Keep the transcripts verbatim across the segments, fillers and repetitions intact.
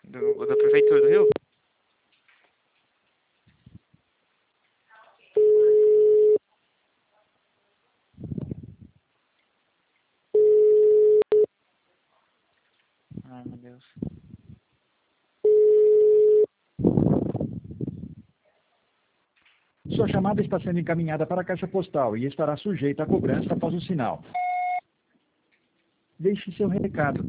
Do, da Prefeitura do Rio? Ai, meu Deus. Sua chamada está sendo encaminhada para a caixa postal e estará sujeita a cobrança após o sinal. Deixe seu recado.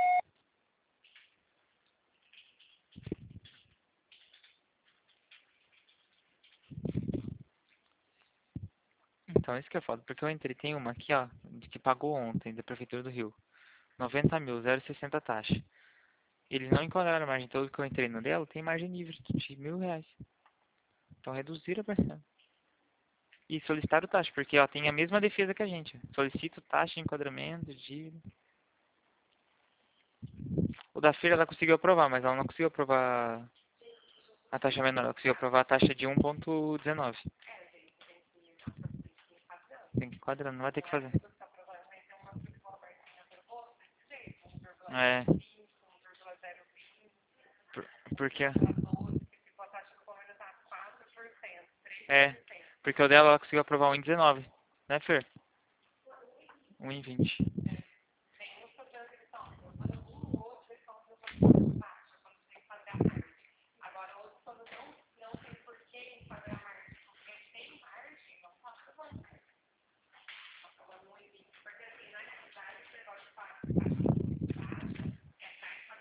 Então, isso que é foda, porque eu entrei, tem uma aqui, ó, de que pagou ontem, da Prefeitura do Rio. noventa mil, zero vírgula sessenta taxa. Eles não enquadraram a margem toda que eu entrei no dela, tem margem livre de mil reais. Então reduziram a parcela. E solicitaram taxa, porque ó, tem a mesma defesa que a gente. Solicito taxa de enquadramento, dívida. O da feira ela conseguiu aprovar, mas ela não conseguiu aprovar a taxa menor, ela conseguiu aprovar a taxa de um vírgula dezenove. Tem que enquadrar, não vai ter que fazer. É. Por, porque. É. Porque o dela ela conseguiu aprovar um vírgula dezenove. Né, Fer? um vírgula vinte.